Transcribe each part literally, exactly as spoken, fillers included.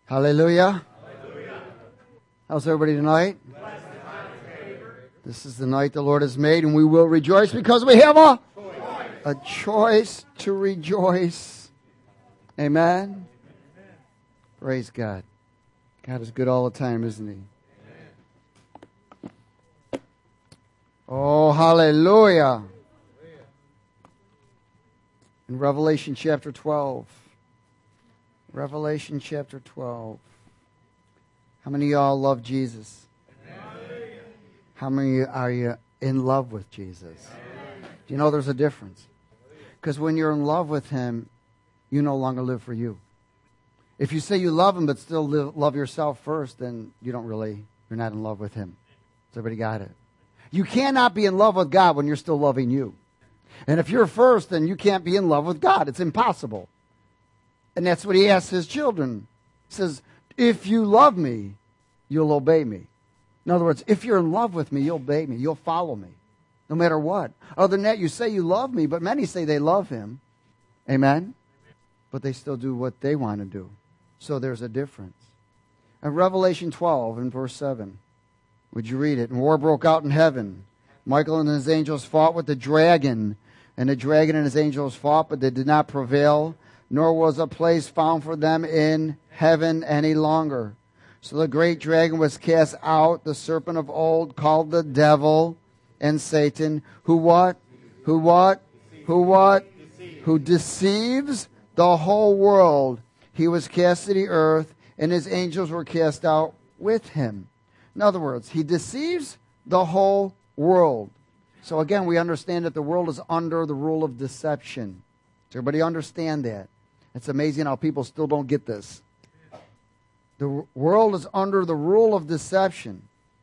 Hallelujah. Hallelujah. How's everybody tonight? This is the night the Lord has made, and we will rejoice because we have a choice, a choice to rejoice. Amen? Amen. Praise God. God is good all the time, isn't He? Amen. Oh, hallelujah. In Revelation chapter twelve. Revelation chapter twelve. How many of y'all love Jesus? Amen. How many are you in love with Jesus? Amen. Do you know there's a difference? Because when you're in love with Him, you no longer live for you. If you say you love Him but still live, love yourself first, then you don't really, you're not in love with Him. Has everybody got it? You cannot be in love with God when you're still loving you. And if you're first, then you can't be in love with God. It's impossible. And that's what He asks His children. He says, if you love me, you'll obey me. In other words, if you're in love with me, you'll obey me. You'll follow me. No matter what. Other than that, you say you love me, but many say they love Him. Amen? But they still do what they want to do. So there's a difference. In Revelation twelve, in verse seven, would you read it? And war broke out in heaven. Michael and his angels fought with the dragon. And the dragon and his angels fought, but they did not prevail. Nor was a place found for them in heaven any longer. So the great dragon was cast out, the serpent of old, called the devil and Satan, who what? Who what? Who what? Who deceives the whole world. He was cast to the earth, and his angels were cast out with him. In other words, he deceives the whole world. So again, we understand that the world is under the rule of deception. Does everybody understand that? It's amazing how people still don't get this. The world is under the rule of deception,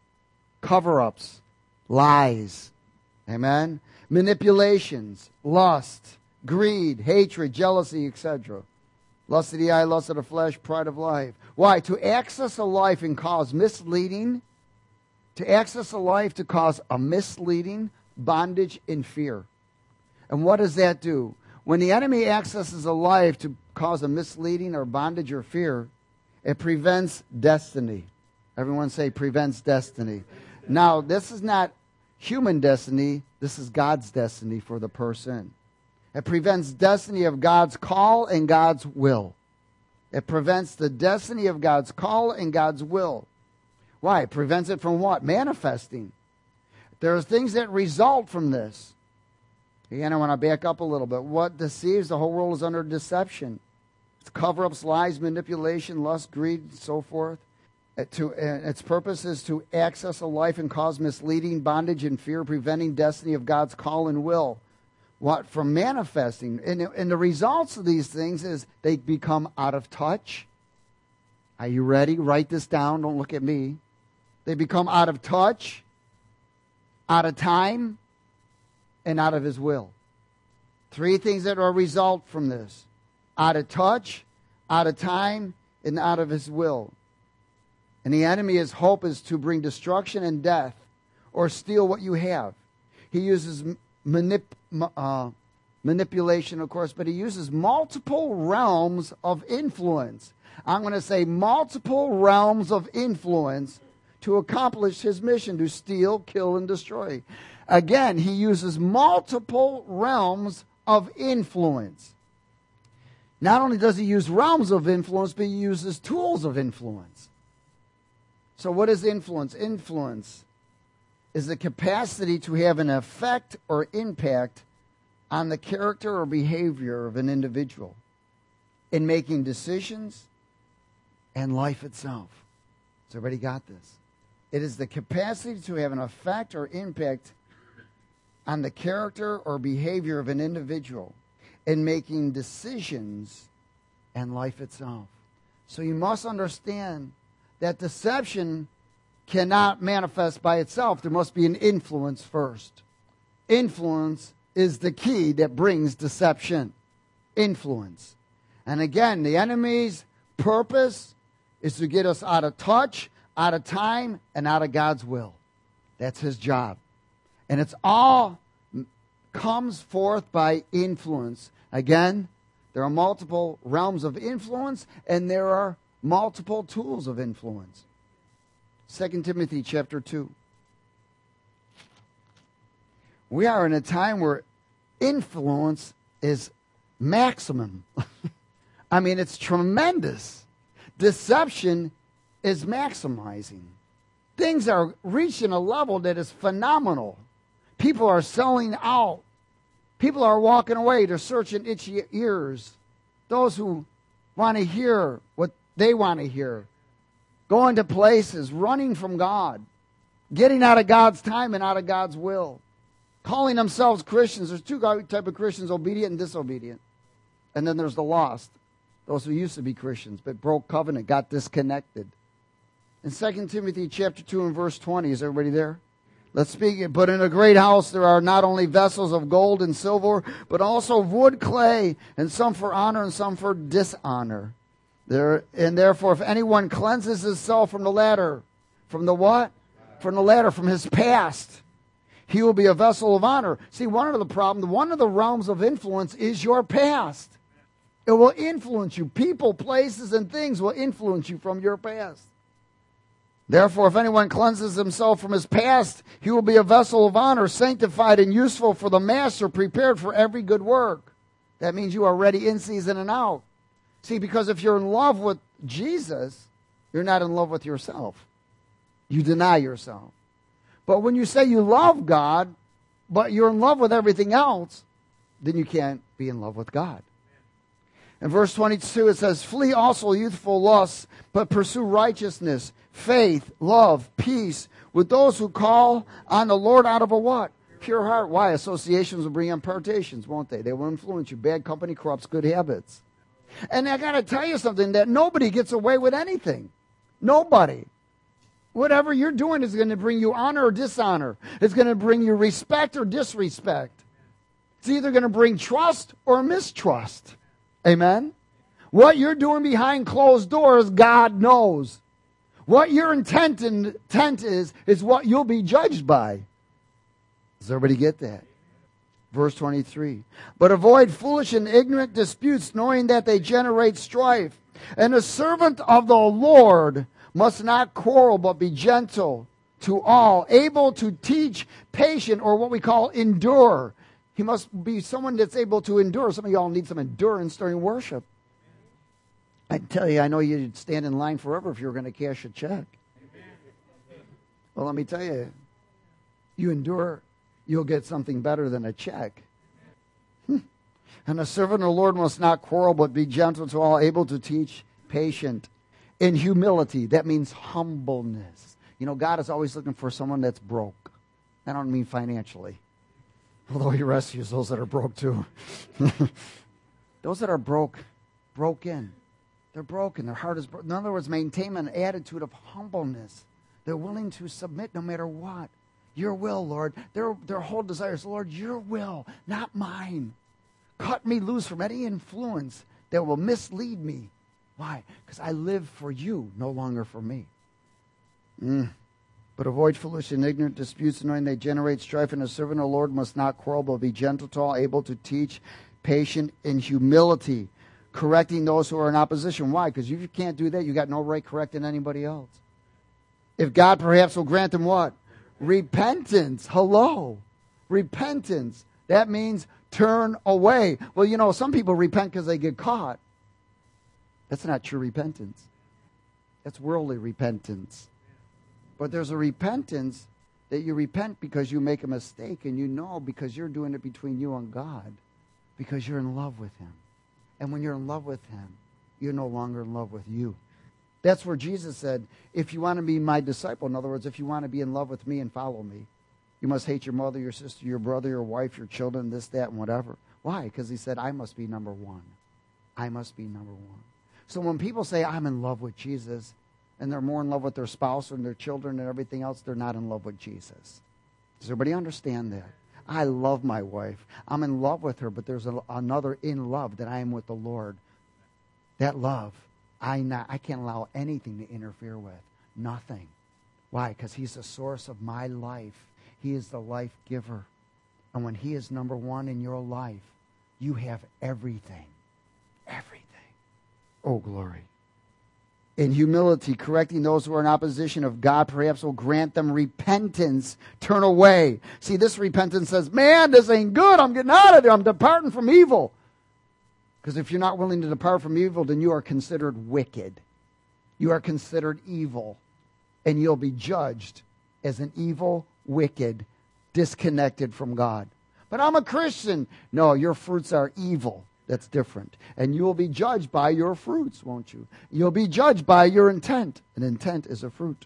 cover-ups, lies, amen, manipulations, lust, greed, hatred, jealousy, et cetera. Lust of the eye, lust of the flesh, pride of life. Why? To access a life and cause misleading, to access a life to cause a misleading, bondage, and fear. And what does that do? When the enemy accesses a life to cause a misleading or bondage or fear, it prevents destiny. Everyone say prevents destiny. Now, this is not human destiny. This is God's destiny for the person. It prevents destiny of God's call and God's will. It prevents the destiny of God's call and God's will. Why? It prevents it from what? Manifesting. There are things that result from this. Again, I want to back up a little bit. What deceives? The whole world is under deception. It's cover-ups, lies, manipulation, lust, greed, and so forth. It to, uh, its purpose is to access a life and cause misleading, bondage, and fear, preventing destiny of God's call and will. What? From manifesting. And, and the results of these things is they become out of touch. Are you ready? Write this down. Don't look at me. They become out of touch, out of time, and out of His will. Three things that are a result from this. Out of touch, out of time, and out of His will. And the enemy, his hope is to bring destruction and death or steal what you have. He uses manip, uh, manipulation, of course, but he uses multiple realms of influence. I'm going to say multiple realms of influence to accomplish his mission, to steal, kill, and destroy. Again, he uses multiple realms of influence. Not only does he use realms of influence, but he uses tools of influence. So what is influence? Influence is the capacity to have an effect or impact on the character or behavior of an individual in making decisions and life itself. Has everybody got this? It is the capacity to have an effect or impact on the character or behavior of an individual in making decisions and life itself. So you must understand that deception cannot manifest by itself. There must be an influence first. Influence is the key that brings deception. Influence. And again, the enemy's purpose is to get us out of touch, out of time, and out of God's will. That's his job. And it's all comes forth by influence. Again, there are multiple realms of influence, and there are multiple tools of influence. Second Timothy chapter two. We are in a time where influence is maximum. I mean, it's tremendous. Deception is maximizing. Things are reaching a level that is phenomenal. People are selling out. People are walking away. They're searching itchy ears. Those who want to hear what they want to hear. Going to places, running from God. Getting out of God's time and out of God's will. Calling themselves Christians. There's two types of Christians, obedient and disobedient. And then there's the lost. Those who used to be Christians but broke covenant, got disconnected. In Second Timothy chapter two and verse twenty, is everybody there? Let's speak it. But in a great house there are not only vessels of gold and silver, but also of wood, clay, and some for honor and some for dishonor. There, and therefore, if anyone cleanses himself from the latter, from the what? From the latter, from his past, he will be a vessel of honor. See, one of the problems, one of the realms of influence is your past. It will influence you. People, places, and things will influence you from your past. Therefore, if anyone cleanses himself from his past, he will be a vessel of honor, sanctified and useful for the master, prepared for every good work. That means you are ready in season and out. See, because if you're in love with Jesus, you're not in love with yourself. You deny yourself. But when you say you love God, but you're in love with everything else, then you can't be in love with God. In verse twenty-two, it says, flee also youthful lusts, but pursue righteousness, faith, love, peace, with those who call on the Lord out of a what? Pure heart. Why? Associations will bring impartations, won't they? They will influence you. Bad company corrupts good habits. And I got to tell you something, that nobody gets away with anything. Nobody. Whatever you're doing is going to bring you honor or dishonor. It's going to bring you respect or disrespect. It's either going to bring trust or mistrust. Amen? What you're doing behind closed doors, God knows. What your intent, intent is, is what you'll be judged by. Does everybody get that? Verse twenty-three. But avoid foolish and ignorant disputes, knowing that they generate strife. And a servant of the Lord must not quarrel, but be gentle to all, able to teach, patient, or what we call endure. He must be someone that's able to endure. Some of y'all need some endurance during worship. I tell you, I know you'd stand in line forever if you were going to cash a check. Well, let me tell you, you endure, you'll get something better than a check. And a servant of the Lord must not quarrel, but be gentle to all, able to teach, patient, in humility. That means humbleness. You know, God is always looking for someone that's broke. I don't mean financially, although He rescues those that are broke too. Those that are broke, broken. They're broken. Their heart is broken. In other words, maintain an attitude of humbleness. They're willing to submit no matter what. Your will, Lord. Their, their whole desire is, Lord, your will, not mine. Cut me loose from any influence that will mislead me. Why? Because I live for you, no longer for me. Mm. But avoid foolish and ignorant disputes, knowing they generate strife, and a servant of the Lord must not quarrel, but be gentle to all, able to teach, patient in humility, correcting those who are in opposition. Why? Because if you can't do that, you got no right correcting anybody else. If God perhaps will grant them what? Repentance. Hello. Repentance. That means turn away. Well, you know, some people repent because they get caught. That's not true repentance. That's worldly repentance. But there's a repentance that you repent because you make a mistake, and you know because you're doing it between you and God, because you're in love with Him. And when you're in love with Him, you're no longer in love with you. That's where Jesus said, if you want to be my disciple, in other words, if you want to be in love with me and follow me, you must hate your mother, your sister, your brother, your wife, your children, this, that, and whatever. Why? Because He said, I must be number one. I must be number one. So when people say, I'm in love with Jesus, and they're more in love with their spouse and their children and everything else, they're not in love with Jesus. Does everybody understand that? I love my wife. I'm in love with her, but there's a, another in love that I am with the Lord. That love, I not, I can't allow anything to interfere with. Nothing. Why? Because He's the source of my life. He is the life giver. And when He is number one in your life, you have everything. Everything. Oh, glory. In humility, correcting those who are in opposition of God, perhaps will grant them repentance, turn away. See, this repentance says, man, this ain't good. I'm getting out of there. I'm departing from evil. Because if you're not willing to depart from evil, then you are considered wicked. You are considered evil. And you'll be judged as an evil, wicked, disconnected from God. But I'm a Christian. No, your fruits are evil. That's different. And you will be judged by your fruits, won't you? You'll be judged by your intent. And intent is a fruit.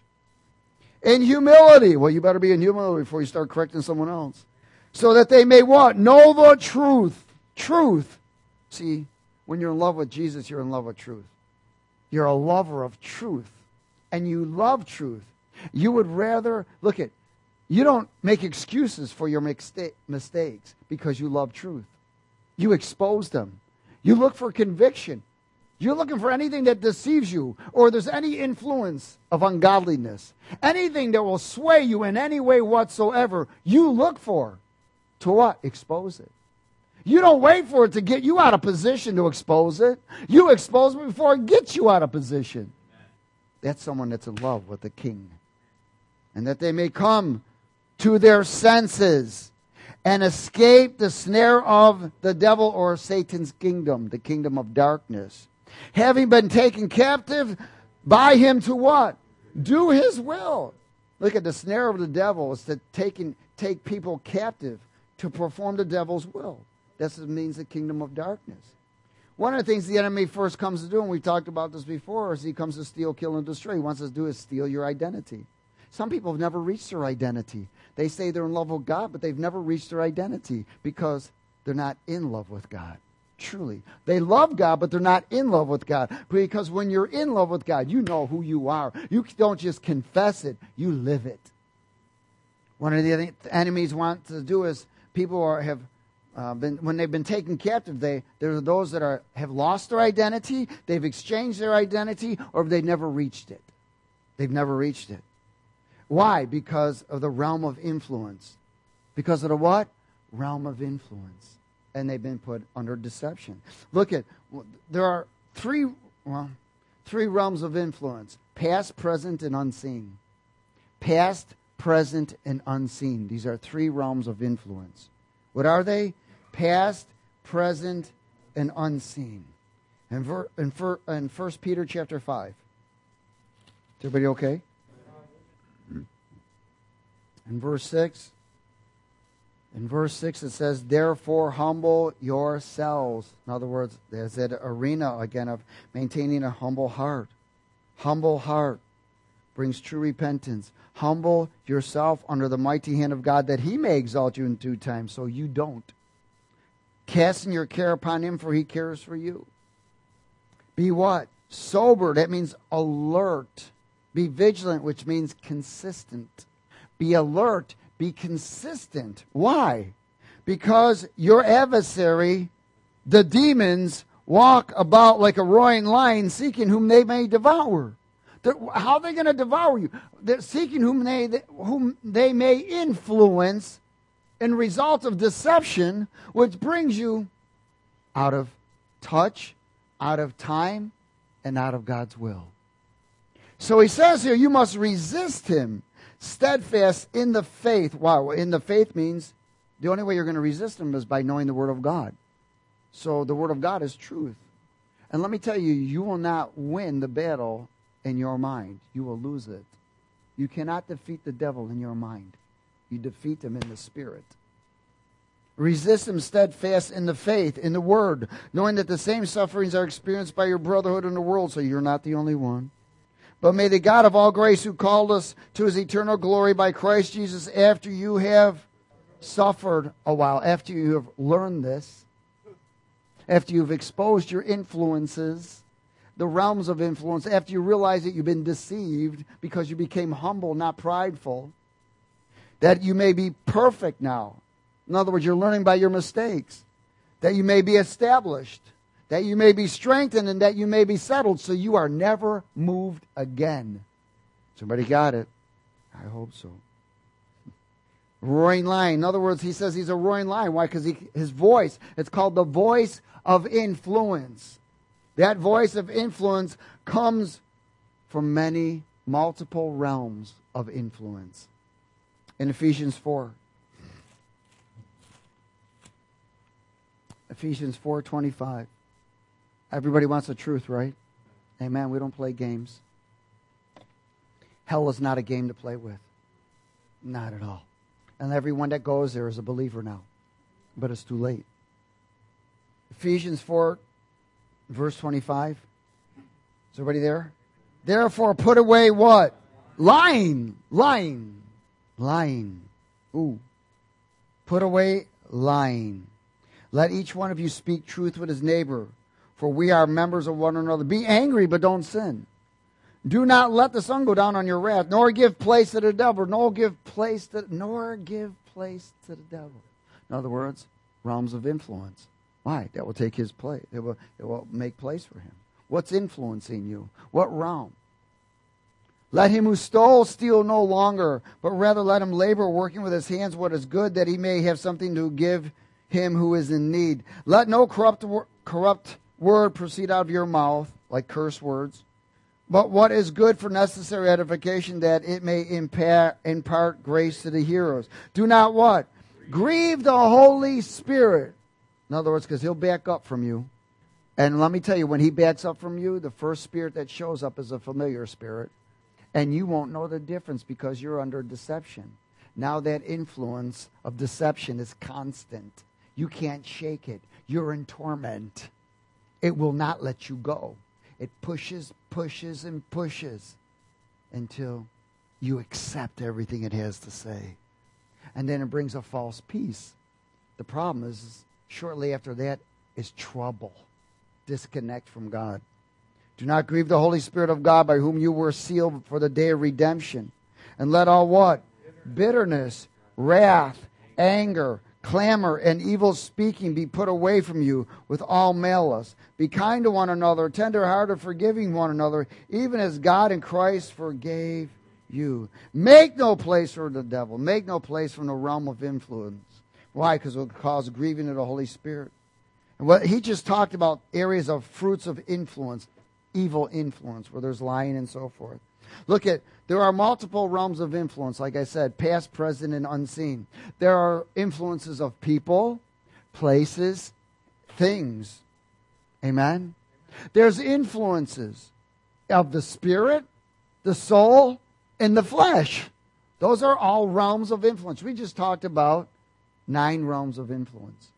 In humility. Well, you better be in humility before you start correcting someone else. So that they may what? Know the truth. Truth. See, when you're in love with Jesus, you're in love with truth. You're a lover of truth. And you love truth. You would rather, look at, you don't make excuses for your mistakes because you love truth. You expose them. You look for conviction. You're looking for anything that deceives you, or there's any influence of ungodliness. Anything that will sway you in any way whatsoever, you look for. To what? Expose it. You don't wait for it to get you out of position to expose it. You expose it before it gets you out of position. That's someone that's in love with the King. And that they may come to their senses and escape the snare of the devil or Satan's kingdom, the kingdom of darkness. Having been taken captive by him to what? Do his will. Look at the snare of the devil is to take, take people captive to perform the devil's will. That's what it means, the kingdom of darkness. One of the things the enemy first comes to do, and we've talked about this before, is he comes to steal, kill, and destroy. He wants us to do is steal your identity. Some people have never reached their identity. They say they're in love with God, but they've never reached their identity because they're not in love with God. Truly. They love God, but they're not in love with God. Because when you're in love with God, you know who you are. You don't just confess it, you live it. One of the enemies want to do is people are, have uh, been, when they've been taken captive, they there are those that are have lost their identity, they've exchanged their identity, or they've never reached it. They've never reached it. Why? Because of the realm of influence. Because of the what? Realm of influence. And they've been put under deception. Look at, there are three, well, three realms of influence. Past, present, and unseen. Past, present, and unseen. These are three realms of influence. What are they? Past, present, and unseen. And ver, in, for, in First Peter chapter five. Is everybody okay? In verse six, in verse six it says, therefore humble yourselves. In other words, there's that arena again of maintaining a humble heart. Humble heart brings true repentance. Humble yourself under the mighty hand of God, that he may exalt you in due time, so you don't. Casting your care upon him, for he cares for you. Be what? Sober. That means alert. Be vigilant, which means consistent. Be alert. Be consistent. Why? Because your adversary, the demons, walk about like a roaring lion, seeking whom they may devour. They're, how are they going to devour you? They're seeking whom they, whom they may influence in result of deception, which brings you out of touch, out of time, and out of God's will. So he says here, you must resist him, steadfast in the faith. Wow, in the faith means the only way you're going to resist him is by knowing the Word of God. So the Word of God is truth. And let me tell you, you will not win the battle in your mind. You will lose it. You cannot defeat the devil in your mind. You defeat him in the Spirit. Resist him steadfast in the faith, in the Word, knowing that the same sufferings are experienced by your brotherhood in the world, so you're not the only one. But may the God of all grace, who called us to his eternal glory by Christ Jesus, after you have suffered a while, after you have learned this, after you've exposed your influences, the realms of influence, after you realize that you've been deceived because you became humble, not prideful, that you may be perfect now. In other words, you're learning by your mistakes, that you may be established, that you may be strengthened, and that you may be settled, so you are never moved again. Somebody got it? I hope so. Roaring lion. In other words, he says he's a roaring lion. Why? Because his voice, it's called the voice of influence. That voice of influence comes from many multiple realms of influence. In Ephesians four. Ephesians four twenty-five. Everybody wants the truth, right? Amen. We don't play games. Hell is not a game to play with. Not at all. And everyone that goes there is a believer now. But it's too late. Ephesians four, verse twenty-five. Is everybody there? Therefore, put away what? Lying. Lying. Lying. Ooh. Put away lying. Let each one of you speak truth with his neighbor, for we are members of one another. Be angry, but don't sin. Do not let the sun go down on your wrath, nor give place to the devil, nor give place to nor give place to the devil. In other words, realms of influence. Why? That will take his place. It will, it will make place for him. What's influencing you? What realm? Let him who stole steal no longer, but rather let him labor, working with his hands what is good, that he may have something to give him who is in need. Let no corrupt corrupt word proceed out of your mouth, like curse words, but what is good for necessary edification, that it may impart, impart grace to the hearers. Do not what? Grieve the Holy Spirit. In other words, because he'll back up from you. And let me tell you, when he backs up from you, the first spirit that shows up is a familiar spirit. And you won't know the difference because you're under deception. Now that influence of deception is constant. You can't shake it. You're in torment. It will not let you go. It pushes, pushes, and pushes until you accept everything it has to say. And then it brings a false peace. The problem is, is shortly after that is trouble. Disconnect from God. Do not grieve the Holy Spirit of God, by whom you were sealed for the day of redemption. And let all what? Bitterness, wrath, anger, clamor, and evil speaking be put away from you with all malice. Be kind to one another, tender-hearted, forgiving one another, even as God in Christ forgave you. Make no place for the devil. Make no place from the realm of influence. Why? Because it will cause grieving of the Holy Spirit. And what he just talked about areas of fruits of influence, evil influence, where there's lying and so forth. Look at, there are multiple realms of influence, like I said, past, present, and unseen. There are influences of people, places, things. Amen? There's influences of the spirit, the soul, and the flesh. Those are all realms of influence. We just talked about nine realms of influence.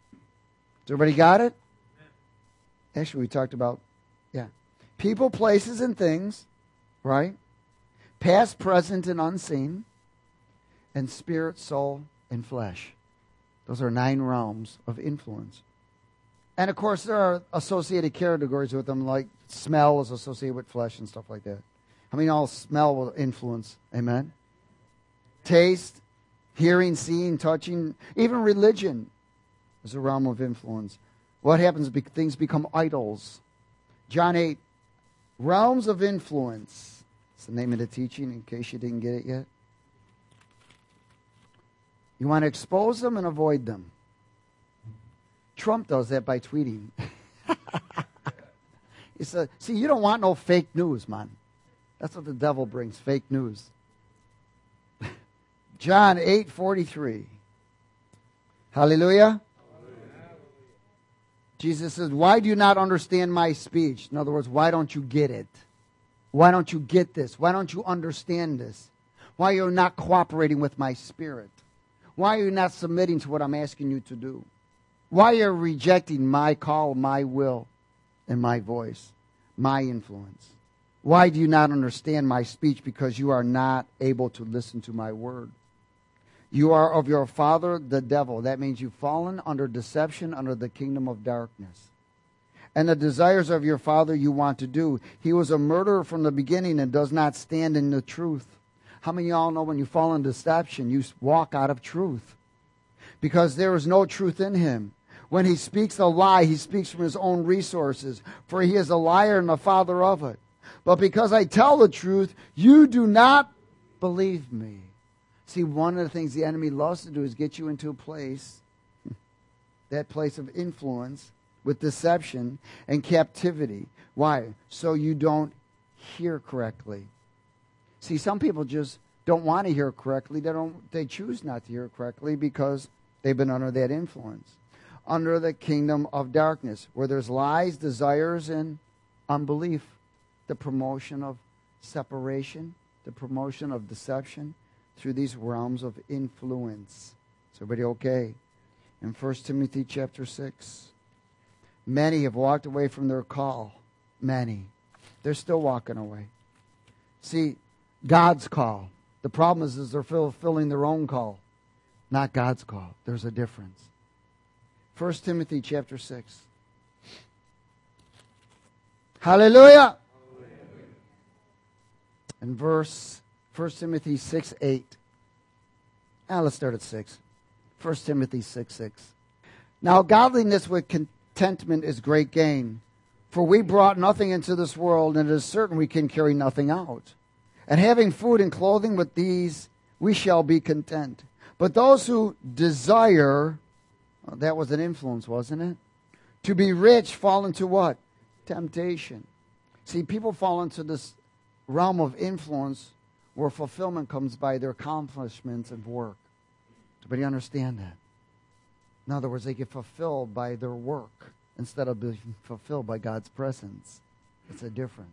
Has everybody got it? Actually, we talked about, yeah. People, places, and things, right? Past, present, and unseen. And spirit, soul, and flesh. Those are nine realms of influence. And of course, there are associated categories with them, like smell is associated with flesh and stuff like that. I mean, all smell will influence. Amen? Taste, hearing, seeing, touching, even religion is a realm of influence. What happens? Things become idols. John eight, realms of influence. It's the name of the teaching, in case you didn't get it yet. You want to expose them and avoid them. Trump does that by tweeting. He said, see, you don't want no fake news, man. That's what the devil brings, fake news. John eight forty-three. Hallelujah. Jesus says, why do you not understand my speech? In other words, why don't you get it? Why don't you get this? Why don't you understand this? Why are you not cooperating with my spirit? Why are you not submitting to what I'm asking you to do? Why are you rejecting my call, my will, and my voice, my influence? Why do you not understand my speech? Because you are not able to listen to my word. You are of your father, the devil. That means you've fallen under deception, under the kingdom of darkness. And the desires of your father you want to do. He was a murderer from the beginning and does not stand in the truth. How many of y'all know when you fall in deception, you walk out of truth? Because there is no truth in him. When he speaks a lie, he speaks from his own resources, for he is a liar and the father of it. But because I tell the truth, you do not believe me. See, one of the things the enemy loves to do is get you into a place, that place of influence, with deception and captivity. Why? So you don't hear correctly. See, some people just don't want to hear correctly. They don't. They choose not to hear correctly because they've been under that influence, under the kingdom of darkness, where there's lies, desires, and unbelief, the promotion of separation, the promotion of deception through these realms of influence. Is everybody okay? In First Timothy chapter six, many have walked away from their call. Many. They're still walking away. See, God's call. The problem is, is they're fulfilling their own call, not God's call. There's a difference. First Timothy chapter six. Hallelujah! In verse First Timothy six eight. Now let's start at six. First Timothy six six. Now godliness with contentment is great gain. For we brought nothing into this world, and it is certain we can carry nothing out. And having food and clothing, with these we shall be content. But those who desire, well, that was an influence, wasn't it? To be rich fall into what? Temptation. See, people fall into this realm of influence where fulfillment comes by their accomplishments and work. Does anybody understand that? In other words, they get fulfilled by their work instead of being fulfilled by God's presence. It's a difference.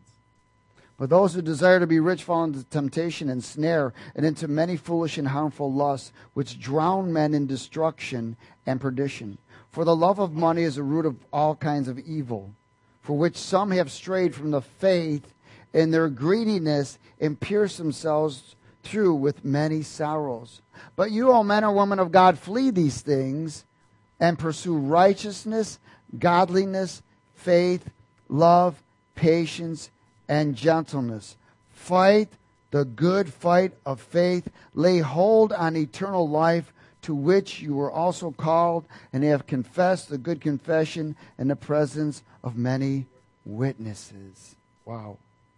But those who desire to be rich fall into temptation and snare, and into many foolish and harmful lusts, which drown men in destruction and perdition. For the love of money is the root of all kinds of evil, for which some have strayed from the faith in their greediness, and pierced themselves through with many sorrows. But you, O men and women of God, flee these things, and pursue righteousness, godliness, faith, love, patience, and gentleness. Fight the good fight of faith. Lay hold on eternal life, to which you were also called, and have confessed the good confession in the presence of many witnesses. Wow.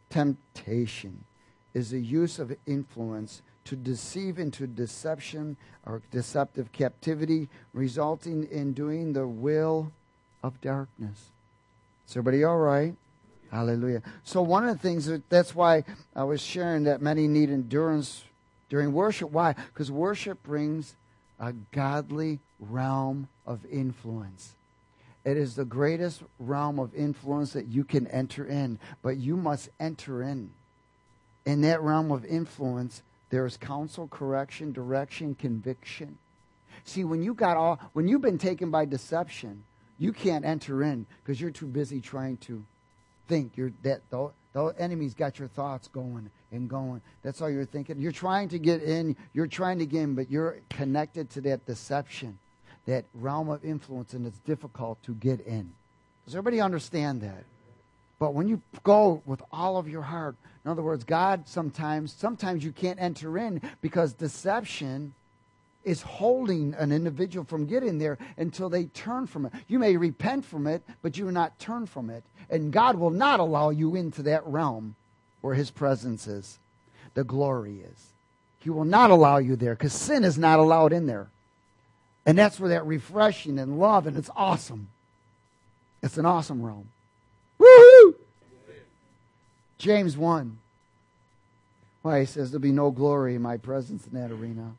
Temptation is the use of influence to deceive into deception or deceptive captivity, resulting in doing the will of darkness. Is everybody all right? Hallelujah. So one of the things, that, that's why I was sharing that many need endurance during worship. Why? Because worship brings a godly realm of influence. It is the greatest realm of influence that you can enter in, but you must enter in. In that realm of influence, there is counsel, correction, direction, conviction. See, when you got all, when you've been taken by deception, you can't enter in because you're too busy trying to think. You're that the, the enemy's got your thoughts going and going. That's all you're thinking. You're trying to get in. You're trying to get in, but you're connected to that deception, that realm of influence, and it's difficult to get in. Does everybody understand that? But when you go with all of your heart, in other words, God sometimes, sometimes you can't enter in because deception is holding an individual from getting there until they turn from it. You may repent from it, but you will not turn from it. And God will not allow you into that realm where His presence is, the glory is. He will not allow you there because sin is not allowed in there. And that's where that refreshing and love, and it's awesome. It's an awesome realm. Woo-hoo! James one. Why, he says, there'll be no glory in my presence in that arena.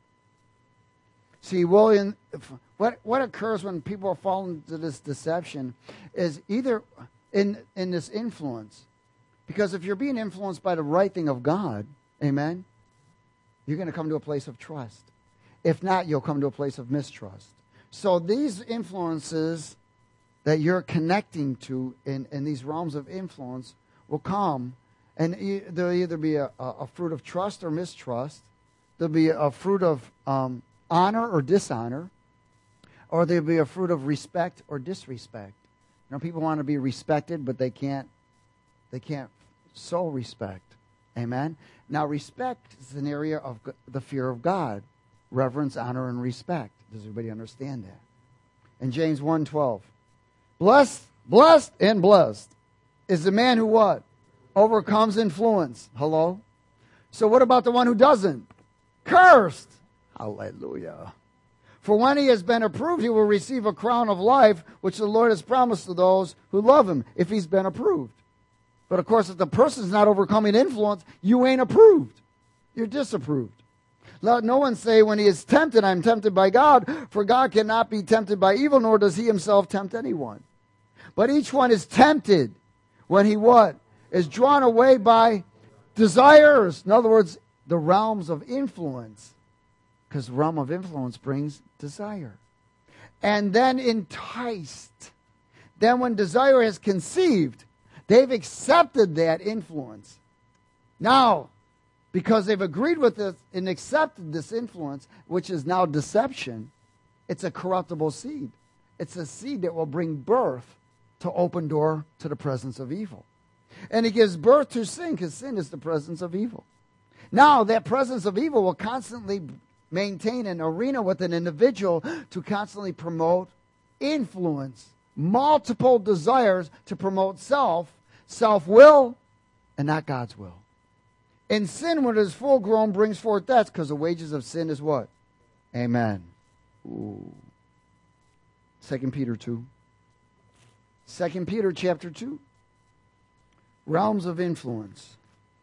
See, William, what, what occurs when people fall into this deception is either in, in this influence. Because if you're being influenced by the right thing of God, amen, you're going to come to a place of trust. If not, you'll come to a place of mistrust. So these influences that you're connecting to in, in these realms of influence will come, and e- there'll either be a, a fruit of trust or mistrust. There'll be a fruit of um, honor or dishonor, or there'll be a fruit of respect or disrespect. You know, people want to be respected, but they can't. They can't sow respect. Amen. Now, respect is an area of the fear of God. Reverence, honor, and respect. Does everybody understand that? In James one twelve, blessed, blessed, and blessed is the man who what? Overcomes influence. Hello? So what about the one who doesn't? Cursed. Hallelujah. For when he has been approved, he will receive a crown of life, which the Lord has promised to those who love Him, if he's been approved. But of course, if the person's not overcoming influence, you ain't approved. You're disapproved. Let no one say when he is tempted, I'm tempted by God, for God cannot be tempted by evil, nor does he himself tempt anyone. But each one is tempted when he what? Is drawn away by desires. In other words, the realms of influence. Because the realm of influence brings desire. And then enticed. Then when desire is conceived, they've accepted that influence. Now, because they've agreed with it and accepted this influence, which is now deception, it's a corruptible seed. It's a seed that will bring birth to open door to the presence of evil. And it gives birth to sin, because sin is the presence of evil. Now, that presence of evil will constantly maintain an arena with an individual to constantly promote influence, multiple desires to promote self, self-will, and not God's will. And sin, when it is full grown, brings forth death, because the wages of sin is what? Amen. Ooh. Second Peter two. Second Peter chapter two. Realms of influence.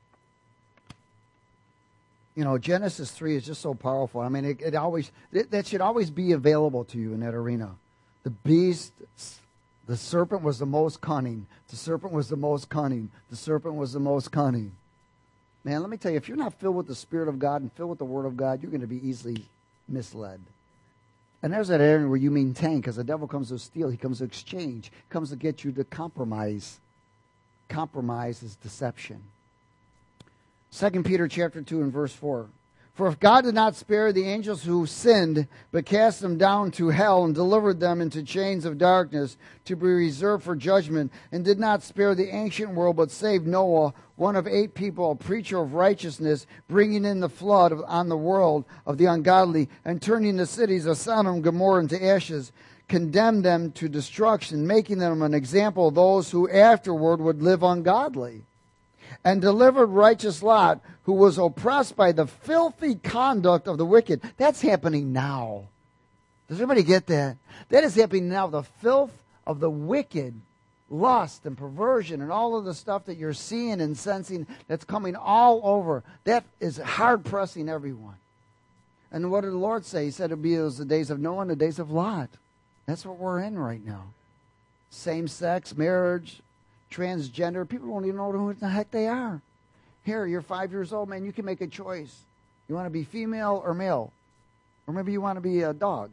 You know, Genesis three is just so powerful. I mean, it, it always it, that should always be available to you in that arena. The beast, the serpent was the most cunning. The serpent was the most cunning. The serpent was the most cunning. Man, let me tell you, if you're not filled with the Spirit of God and filled with the Word of God, you're going to be easily misled. And there's that area where you maintain, because the devil comes to steal, he comes to exchange, comes to get you to compromise. Compromise is deception. Second Peter chapter two and verse four. For if God did not spare the angels who sinned, but cast them down to hell and delivered them into chains of darkness to be reserved for judgment, and did not spare the ancient world, but saved Noah, one of eight people, a preacher of righteousness, bringing in the flood of, on the world of the ungodly, and turning the cities of Sodom and Gomorrah into ashes, condemned them to destruction, making them an example of those who afterward would live ungodly. And delivered righteous Lot, who was oppressed by the filthy conduct of the wicked. That's happening now. Does everybody get that? That is happening now. The filth of the wicked, lust and perversion and all of the stuff that you're seeing and sensing that's coming all over. That is hard pressing everyone. And what did the Lord say? He said it would be those the days of Noah and the days of Lot. That's what we're in right now. Same sex, marriage, transgender. People don't even know who the heck they are. Here, you're five years old, man. You can make a choice. You want to be female or male? Or maybe you want to be a dog.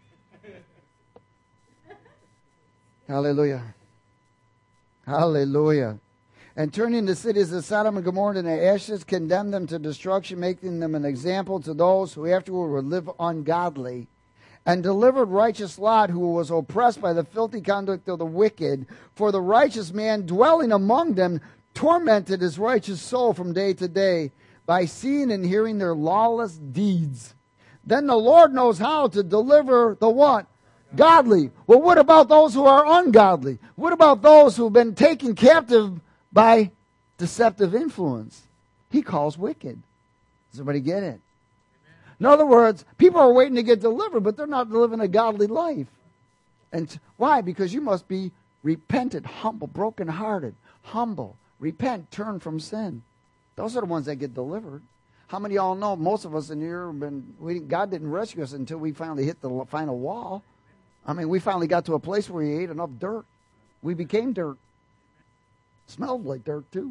Hallelujah. Hallelujah. And turning the cities of Sodom and Gomorrah into ashes, condemned them to destruction, making them an example to those who afterward would live ungodly. And delivered righteous Lot, who was oppressed by the filthy conduct of the wicked. For the righteous man dwelling among them tormented his righteous soul from day to day by seeing and hearing their lawless deeds. Then the Lord knows how to deliver the what? Godly. Well, what about those who are ungodly? What about those who have been taken captive by deceptive influence? He calls wicked. Does everybody get it? In other words, people are waiting to get delivered, but they're not living a godly life. And t- why? Because you must be repentant, humble, brokenhearted, humble, repent, turn from sin. Those are the ones that get delivered. How many of y'all know most of us in here have been, we, God didn't rescue us until we finally hit the final wall. I mean, we finally got to a place where we ate enough dirt. We became dirt. Smelled like dirt, too.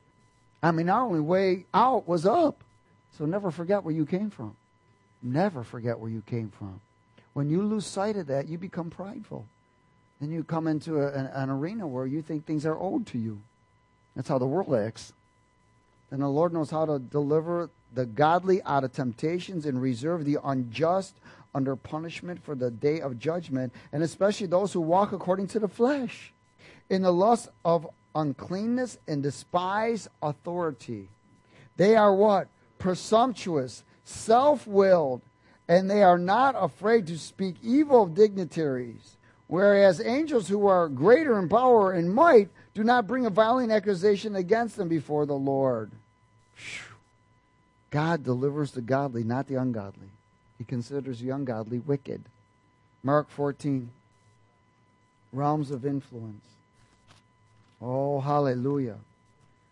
I mean, our only way out was up. So never forget where you came from. Never forget where you came from. When you lose sight of that, you become prideful. Then you come into a, an, an arena where you think things are owed to you. That's how the world acts. And the Lord knows how to deliver the godly out of temptations and reserve the unjust under punishment for the day of judgment, and especially those who walk according to the flesh, in the lust of uncleanness and despise authority. They are what? Presumptuous, self-willed, and they are not afraid to speak evil of dignitaries, whereas angels who are greater in power and might do not bring a violent accusation against them before the Lord. Whew. God delivers the godly, not the ungodly. He considers the ungodly wicked. Mark fourteen, realms of influence. Oh, hallelujah.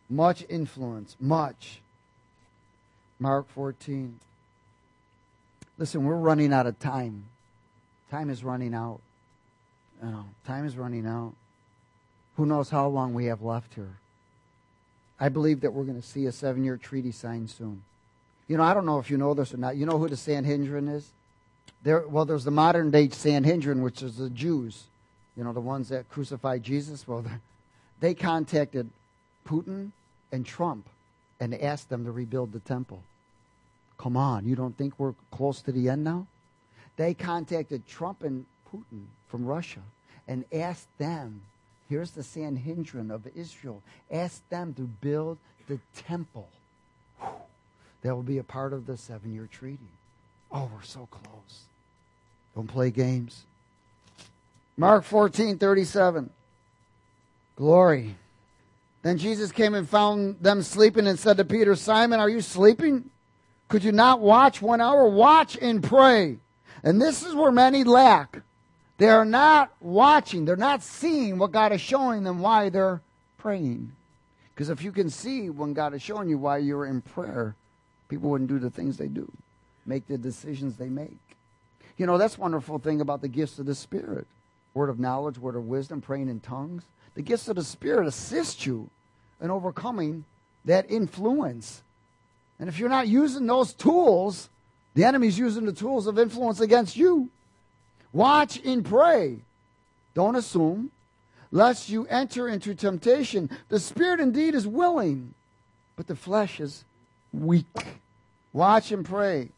Much influence. Much. Mark fourteen. Listen, we're running out of time. Time is running out. You know, time is running out. Who knows how long we have left here? I believe that we're going to see a seven-year treaty signed soon. You know, I don't know if you know this or not. You know who the Sanhedrin is? There, well, there's the modern-day Sanhedrin, which is the Jews. You know, the ones that crucified Jesus. Well, they contacted Putin and Trump and asked them to rebuild the temple. Come on, you don't think we're close to the end now? They contacted Trump and Putin from Russia and asked them, here's the Sanhedrin of Israel, asked them to build the temple. Whew. That will be a part of the seven-year treaty. Oh, we're so close. Don't play games. Mark fourteen thirty-seven. Glory. Then Jesus came and found them sleeping and said to Peter, Simon, are you sleeping? Could you not watch one hour? Watch and pray. And this is where many lack. They are not watching. They're not seeing what God is showing them why they're praying. Because if you can see when God is showing you why you're in prayer, people wouldn't do the things they do, make the decisions they make. You know, that's one wonderful thing about the gifts of the Spirit. Word of knowledge, word of wisdom, praying in tongues. The gifts of the Spirit assist you in overcoming that influence. And if you're not using those tools, the enemy's using the tools of influence against you. Watch and pray. Don't assume, lest you enter into temptation. The Spirit indeed is willing, but the flesh is weak. Watch and pray.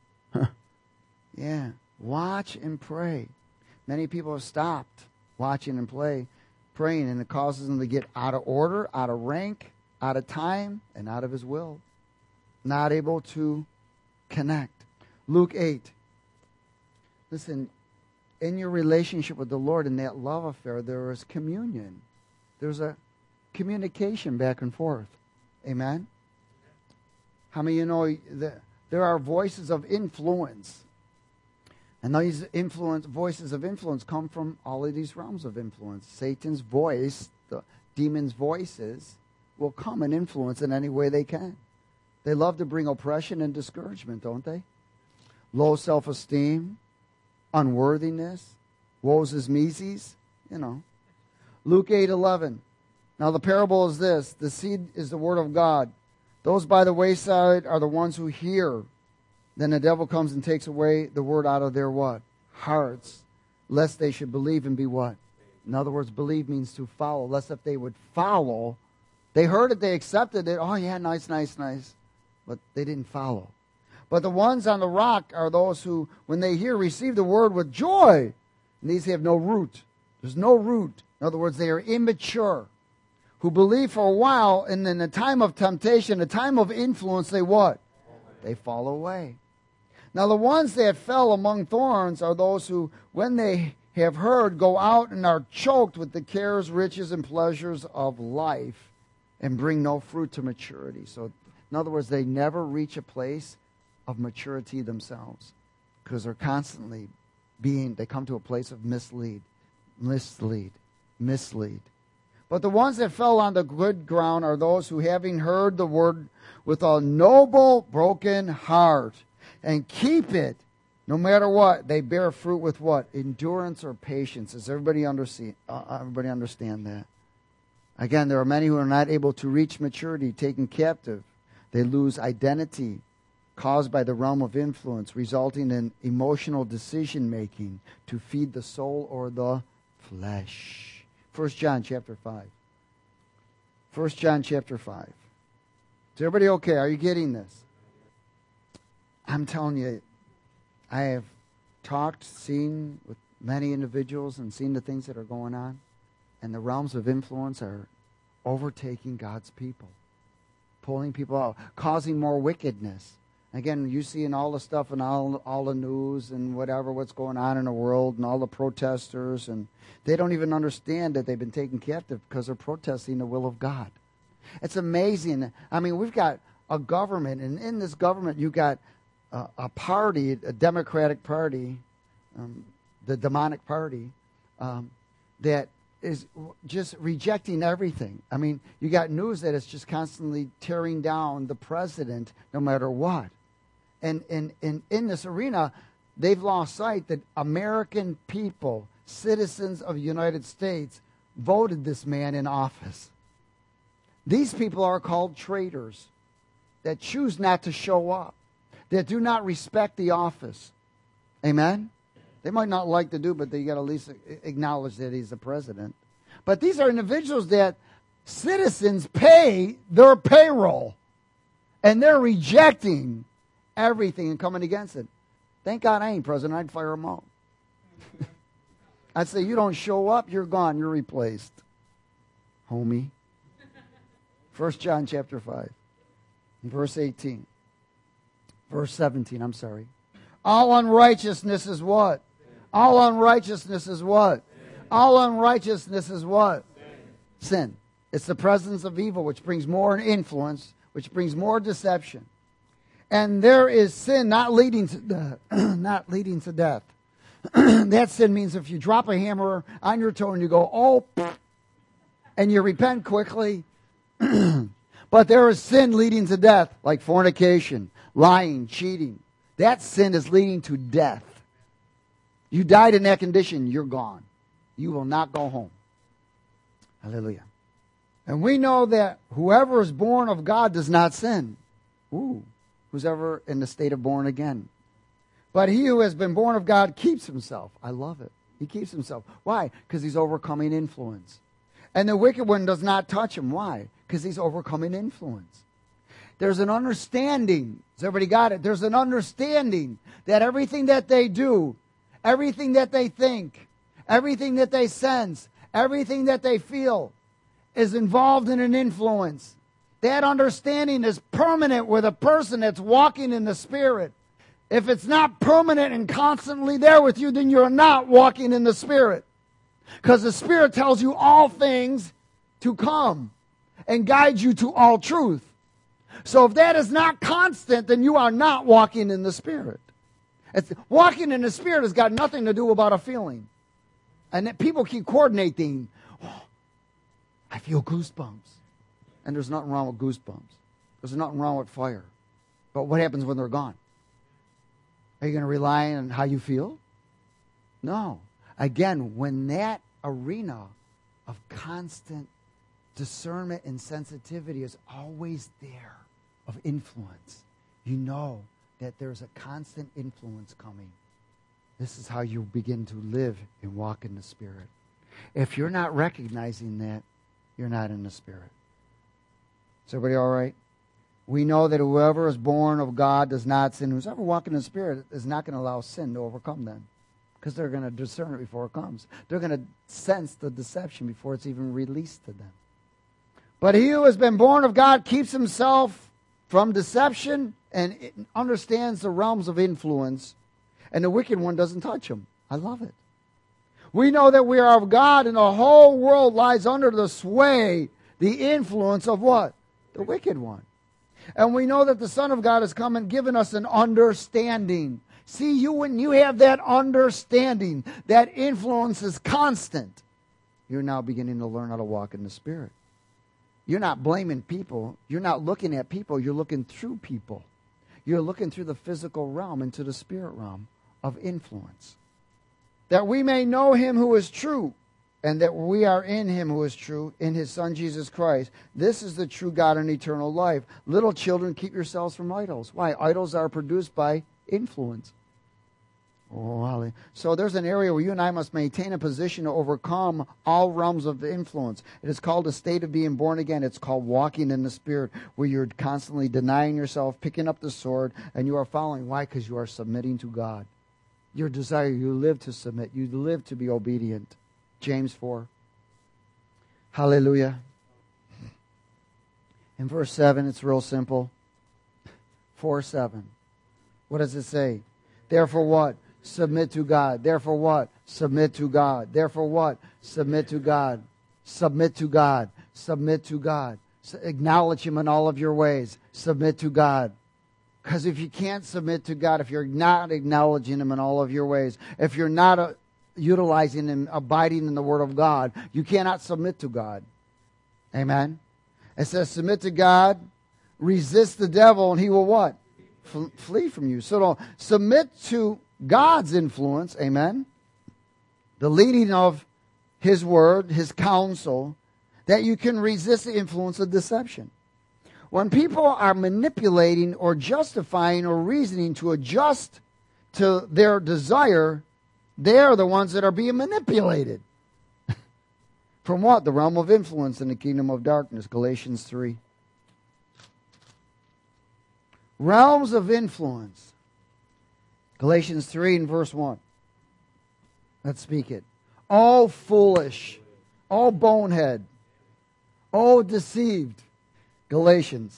Yeah, watch and pray. Many people have stopped watching and play, praying, and it causes them to get out of order, out of rank, out of time, and out of His will. Not able to connect. Luke eight. Listen, in your relationship with the Lord, in that love affair, there is communion. There's a communication back and forth. Amen? How many of you know that there are voices of influence? And these influence, voices of influence come from all of these realms of influence. Satan's voice, the demon's voices, will come and influence in any way they can. They love to bring oppression and discouragement, don't they? Low self-esteem, unworthiness, woes is meses, you know. Luke eight eleven. Now the parable is this. The seed is the word of God. Those by the wayside are the ones who hear. Then the devil comes and takes away the word out of their what? Hearts. Lest they should believe and be what? In other words, believe means to follow. Lest if they would follow, they heard it, they accepted it. Oh yeah, nice, nice, nice. But they didn't follow. But the ones on the rock are those who, when they hear, receive the word with joy. And these have no root. There's no root. In other words, they are immature. Who believe for a while, and in the time of temptation, the time of influence, they what? They fall away. Now the ones that fell among thorns are those who, when they have heard, go out and are choked with the cares, riches, and pleasures of life, and bring no fruit to maturity. So, in other words, they never reach a place of maturity themselves because they're constantly being, they come to a place of mislead, mislead, mislead. But the ones that fell on the good ground are those who, having heard the word with a noble, broken heart, and keep it, no matter what, they bear fruit with what? Endurance or patience. Does everybody understand, uh, everybody understand that? Again, there are many who are not able to reach maturity, taken captive. They lose identity caused by the realm of influence, resulting in emotional decision-making to feed the soul or the flesh. First John chapter five. First John chapter five. Is everybody okay? Are you getting this? I'm telling you, I have talked, seen with many individuals and seen the things that are going on, and the realms of influence are overtaking God's people, pulling people out, causing more wickedness. Again, you see in all the stuff and all, all the news and whatever, what's going on in the world and all the protesters, and they don't even understand that they've been taken captive because they're protesting the will of God. It's amazing. I mean, we've got a government, and in this government you've got a, a party, a Democratic Party, um, the demonic party, um, that is just rejecting everything. I mean, you got news that it's just constantly tearing down the president no matter what. And, and, and in this arena, they've lost sight that American people, citizens of the United States, voted this man in office. These people are called traitors that choose not to show up, that do not respect the office. Amen? They might not like to do, but they got to at least acknowledge that he's the president. But these are individuals that citizens pay their payroll, and they're rejecting everything and coming against it. Thank God I ain't president. I'd fire them all. I'd say, you don't show up, you're gone, you're replaced. Homie. First John chapter five, verse eighteen. Verse seventeen, I'm sorry. All unrighteousness is what? All unrighteousness is what? All unrighteousness is what? Sin. It's the presence of evil, which brings more influence, which brings more deception. And there is sin not leading to death, not leading to death. That sin means if you drop a hammer on your toe and you go, oh, and you repent quickly. But there is sin leading to death, like fornication, lying, cheating. That sin is leading to death. You died in that condition, you're gone. You will not go home. Hallelujah. And we know that whoever is born of God does not sin. Ooh, who's ever in the state of born again. But he who has been born of God keeps himself. I love it. He keeps himself. Why? Because he's overcoming influence. And the wicked one does not touch him. Why? Because he's overcoming influence. There's an understanding. Has everybody got it? There's an understanding that everything that they do, everything that they think, everything that they sense, everything that they feel is involved in an influence. That understanding is permanent with a person that's walking in the Spirit. If it's not permanent and constantly there with you, then you're not walking in the Spirit. Because the Spirit tells you all things to come and guide you to all truth. So if that is not constant, then you are not walking in the Spirit. It's, walking in the Spirit has got nothing to do about a feeling. And that people keep coordinating. Oh, I feel goosebumps. And there's nothing wrong with goosebumps. There's nothing wrong with fire. But what happens when they're gone? Are you going to rely on how you feel? No. Again, when that arena of constant discernment and sensitivity is always there, of influence, you know that there's a constant influence coming. This is how you begin to live and walk in the Spirit. If you're not recognizing that, you're not in the Spirit. Is everybody all right? We know that whoever is born of God does not sin. Who's ever walking in the Spirit is not going to allow sin to overcome them. Because they're going to discern it before it comes. They're going to sense the deception before it's even released to them. But he who has been born of God keeps himself from deception and understands the realms of influence. And the wicked one doesn't touch him. I love it. We know that we are of God and the whole world lies under the sway, the influence of what? The wicked one. And we know that the Son of God has come and given us an understanding. See, you when you have that understanding, that influence is constant, you're now beginning to learn how to walk in the Spirit. You're not blaming people. You're not looking at people. You're looking through people. You're looking through the physical realm into the spirit realm of influence. That we may know him who is true, and that we are in him who is true, in his Son Jesus Christ. This is the true God and eternal life. Little children, keep yourselves from idols. Why? Idols are produced by influence. Oh, hallelujah. So there's an area where you and I must maintain a position to overcome all realms of influence. It is called a state of being born again. It's called walking in the Spirit, where you're constantly denying yourself, picking up the sword, and you are following. Why? Because you are submitting to God. Your desire, you live to submit. You live to be obedient. James four. Hallelujah. In verse seven, it's real simple. four seven. What does it say? Therefore what? Submit to God. Therefore what? Submit to God. Therefore what? Submit to God. Submit to God. Submit to God. So acknowledge him in all of your ways. Submit to God. Because if you can't submit to God, if you're not acknowledging him in all of your ways, if you're not a, utilizing and abiding in the Word of God, you cannot submit to God. Amen? It says, submit to God, resist the devil, and he will what? F- flee from you. So don't submit to God's influence. Amen? The leading of His Word, His counsel, that you can resist the influence of deception. When people are manipulating or justifying or reasoning to adjust to their desire, they are the ones that are being manipulated. From what? The realm of influence in the kingdom of darkness. Galatians three. Realms of influence. Galatians three and verse one. Let's speak it. All foolish, all bonehead, all deceived. Galatians.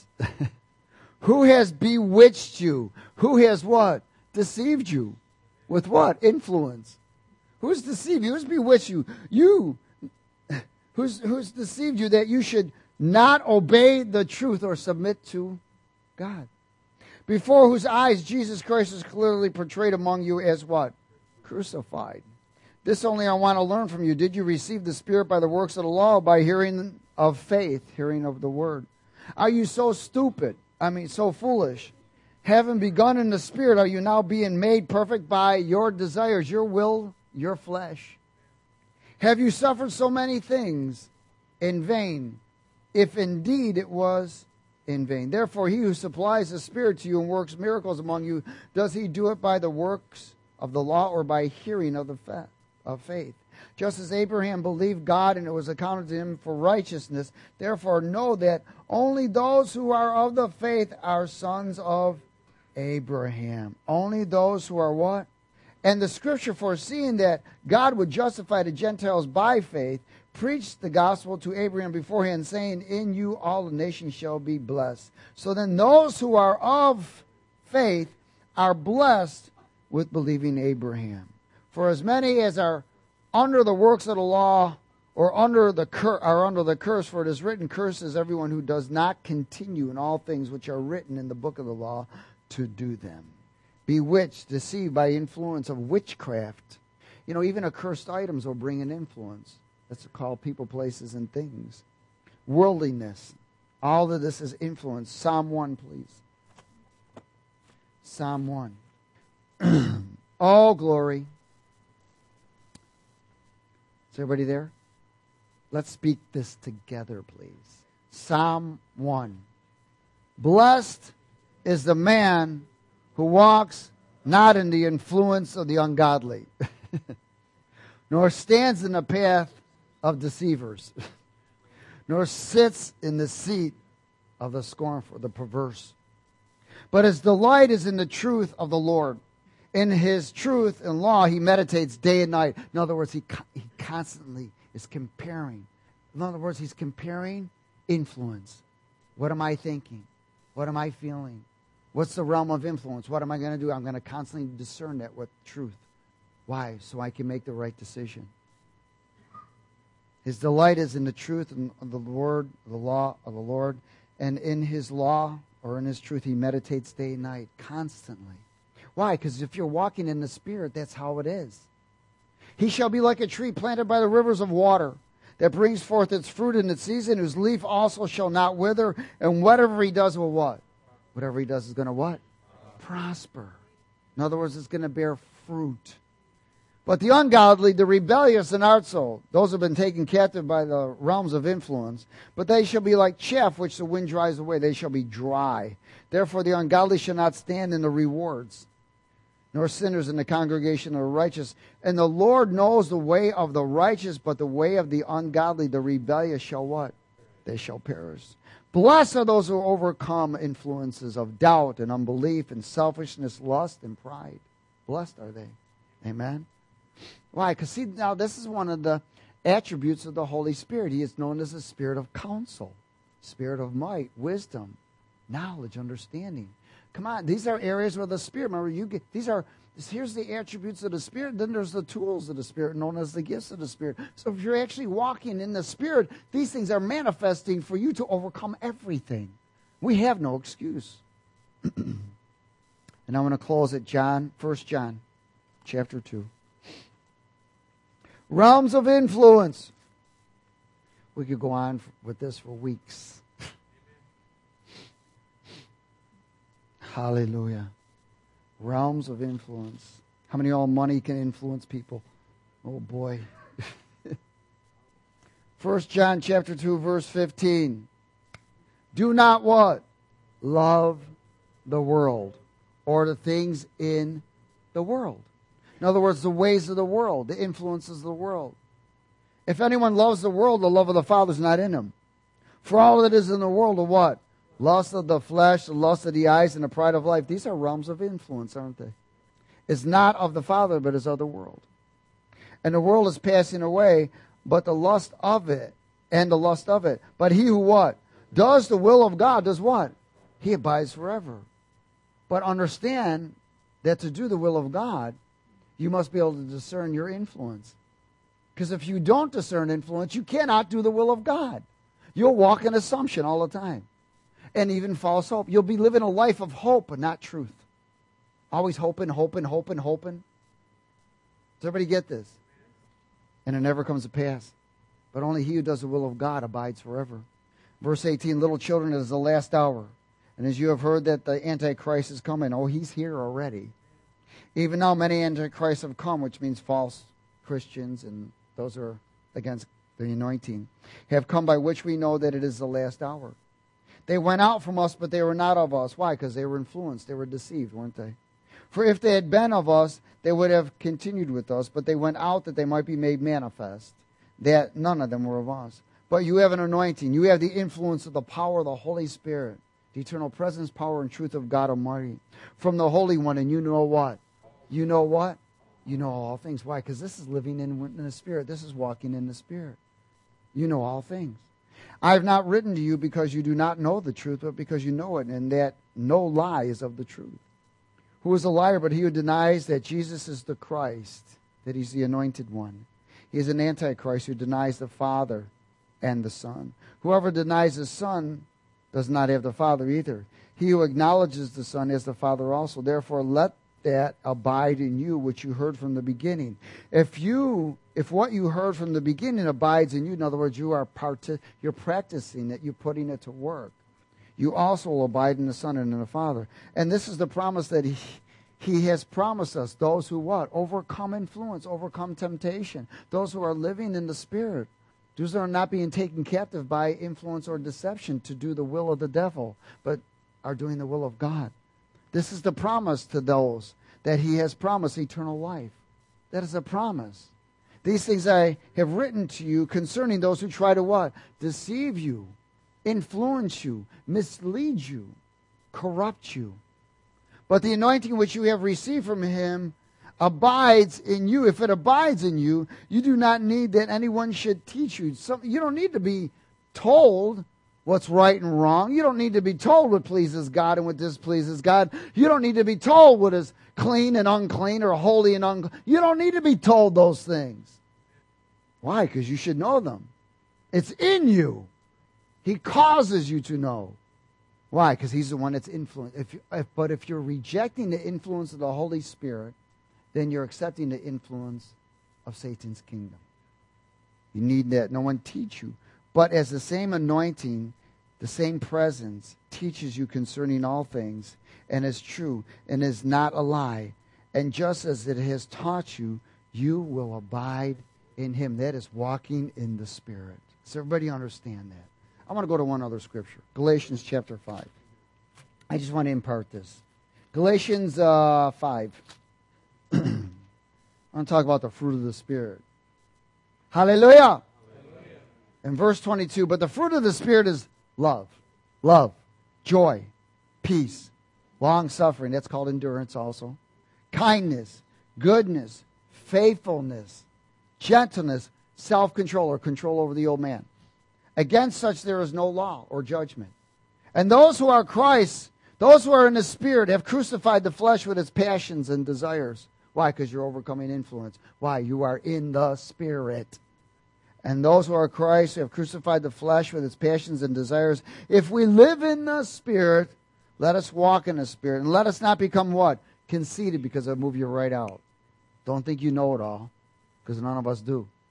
Who has bewitched you? Who has what? Deceived you. With what? Influence. Who's deceived you? Who's bewitched you? You. Who's, who's deceived you that you should not obey the truth or submit to God? Before whose eyes Jesus Christ is clearly portrayed among you as what? Crucified. This only I want to learn from you. Did you receive the Spirit by the works of the law, or by hearing of faith, hearing of the Word? Are you so stupid? I mean, so foolish? Having begun in the Spirit, are you now being made perfect by your desires, your will, your flesh? Have you suffered so many things in vain, if indeed it was in vain? Therefore, he who supplies the Spirit to you and works miracles among you, does he do it by the works of the law or by hearing of the fa- of faith? Just as Abraham believed God and it was accounted to him for righteousness, therefore know that only those who are of the faith are sons of Abraham. Only those who are what? And the scripture, foreseeing that God would justify the Gentiles by faith, preached the gospel to Abraham beforehand, saying, in you all the nations shall be blessed. So then those who are of faith are blessed with believing Abraham. For as many as are under the works of the law, or under the cur- are under the curse, for it is written, cursed is everyone who does not continue in all things which are written in the book of the law to do them. Bewitched, deceived by influence of witchcraft. You know, even accursed items will bring an influence. That's called people, places, and things. Worldliness. All of this is influence. Psalm one, please. Psalm one. All glory. Is everybody there? Let's speak this together, please. Psalm one. Blessed is the man who walks not in the influence of the ungodly, nor stands in the path of deceivers, nor sits in the seat of the scornful, the perverse. But his delight is in the truth of the Lord. In his truth and law he meditates day and night. In other words, he, he constantly is comparing. In other words, he's comparing influence. What am I thinking? What am I feeling? What's the realm of influence? What am I going to do? I'm going to constantly discern that with truth. Why? So I can make the right decision. His delight is in the truth of the word, the law of the Lord. And in his law, or in his truth, he meditates day and night, constantly. Why? Because if you're walking in the Spirit, that's how it is. He shall be like a tree planted by the rivers of water, that brings forth its fruit in its season, whose leaf also shall not wither, and whatever he does will what? Whatever he does is going to what? Prosper. In other words, it's going to bear fruit. But the ungodly, the rebellious, and artful, those have been taken captive by the realms of influence, but they shall be like chaff which the wind drives away. They shall be dry. Therefore the ungodly shall not stand in the rewards, nor sinners in the congregation of the righteous. And the Lord knows the way of the righteous, but the way of the ungodly, the rebellious, shall what? They shall perish. Blessed are those who overcome influences of doubt and unbelief and selfishness, lust, and pride. Blessed are they. Amen? Why? Because see, now this is one of the attributes of the Holy Spirit. He is known as the Spirit of counsel, Spirit of might, wisdom, knowledge, understanding. Come on, these are areas where the Spirit, remember, you get, these are, here's the attributes of the Spirit, then there's the tools of the Spirit, known as the gifts of the Spirit. So if you're actually walking in the Spirit, these things are manifesting for you to overcome everything. We have no excuse. And I'm going to close at John, First John, chapter two. Realms of influence. We could go on with this for weeks. Hallelujah. Realms of influence. How many of y'all money can influence people? Oh boy. First John chapter two, verse fifteen. Do not what? Love the world or the things in the world. In other words, the ways of the world, the influences of the world. If anyone loves the world, the love of the Father is not in him. For all that is in the world, the what? Lust of the flesh, the lust of the eyes, and the pride of life. These are realms of influence, aren't they? It's not of the Father, but is of the world. And the world is passing away, but the lust of it, and the lust of it. But he who what? Does the will of God, does what? He abides forever. But understand that to do the will of God, you must be able to discern your influence. Because if you don't discern influence, you cannot do the will of God. You'll walk in assumption all the time. And even false hope. You'll be living a life of hope, but not truth. Always hoping, hoping, hoping, hoping. Does everybody get this? And it never comes to pass. But only he who does the will of God abides forever. Verse eighteen, little children, it is the last hour. And as you have heard that the Antichrist is coming, oh, he's here already. Even now many Antichrists have come, which means false Christians, and those who are against the anointing, have come, by which we know that it is the last hour. They went out from us, but they were not of us. Why? Because they were influenced. They were deceived, weren't they? For if they had been of us, they would have continued with us, but they went out that they might be made manifest, that none of them were of us. But you have an anointing. You have the influence of the power of the Holy Spirit, the eternal presence, power, and truth of God Almighty, from the Holy One. And you know what? You know what? You know all things. Why? Because this is living in, in the Spirit. This is walking in the Spirit. You know all things. I have not written to you because you do not know the truth, but because you know it, and that no lie is of the truth. Who is a liar but he who denies that Jesus is the Christ, that he's the anointed one? He is an antichrist who denies the Father and the Son. Whoever denies the Son does not have the Father either. He who acknowledges the Son has the Father also. Therefore, let that abide in you which you heard from the beginning. If you, if what you heard from the beginning abides in you, in other words, you are part, you're practicing it, you're putting it to work, you also will abide in the Son and in the Father. And this is the promise that he, he has promised us, those who what? Overcome influence, overcome temptation, those who are living in the Spirit, those who are not being taken captive by influence or deception to do the will of the devil, but are doing the will of God. This is the promise to those that he has promised eternal life. That is a promise. These things I have written to you concerning those who try to what? Deceive you, influence you, mislead you, corrupt you. But the anointing which you have received from him abides in you. If it abides in you, you do not need that anyone should teach you. So you don't need to be told what's right and wrong. You don't need to be told what pleases God and what displeases God. You don't need to be told what is clean and unclean or holy and unclean. You don't need to be told those things. Why? Because you should know them. It's in you. He causes you to know. Why? Because he's the one that's influenced. If, if, but if you're rejecting the influence of the Holy Spirit, then you're accepting the influence of Satan's kingdom. You need that. No one teach you. But as the same anointing, the same presence teaches you concerning all things, and is true, and is not a lie. And just as it has taught you, you will abide in him. That is walking in the Spirit. Does everybody understand that? I want to go to one other scripture. Galatians chapter five. I just want to impart this. Galatians uh, five. I want to talk about the fruit of the Spirit. Hallelujah! In verse twenty-two, but the fruit of the Spirit is love, love, joy, peace, long-suffering. That's called endurance also. Kindness, goodness, faithfulness, gentleness, self-control, or control over the old man. Against such there is no law or judgment. And those who are Christ, those who are in the Spirit, have crucified the flesh with its passions and desires. Why? Because you're overcoming influence. Why? You are in the Spirit. And those who are Christ have crucified the flesh with its passions and desires. If we live in the Spirit, let us walk in the Spirit. And let us not become what? Conceited, because it'll move you right out. Don't think you know it all, because none of us do.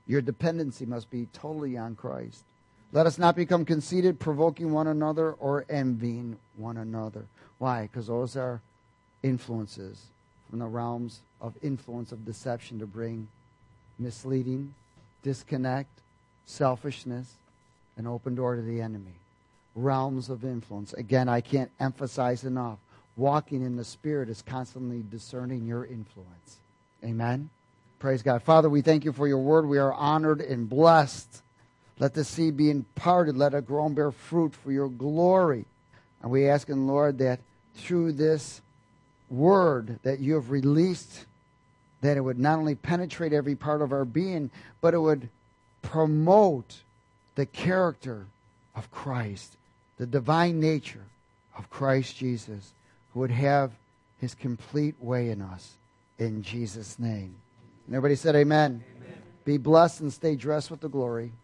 Your dependency must be totally on Christ. Let us not become conceited, provoking one another, or envying one another. Why? Because those are influences from the realms of influence of deception to bring misleading, disconnect, selfishness, an open door to the enemy. Realms of influence. Again, I can't emphasize enough. Walking in the Spirit is constantly discerning your influence. Amen? Praise God. Father, we thank you for your word. We are honored and blessed. Let the seed be imparted. Let it grow and bear fruit for your glory. And we ask, in Lord, that through this word that you have released, that it would not only penetrate every part of our being, but it would promote the character of Christ, the divine nature of Christ Jesus, who would have his complete way in us. In Jesus' name. And everybody said amen. Amen. Be blessed and stay dressed with the glory.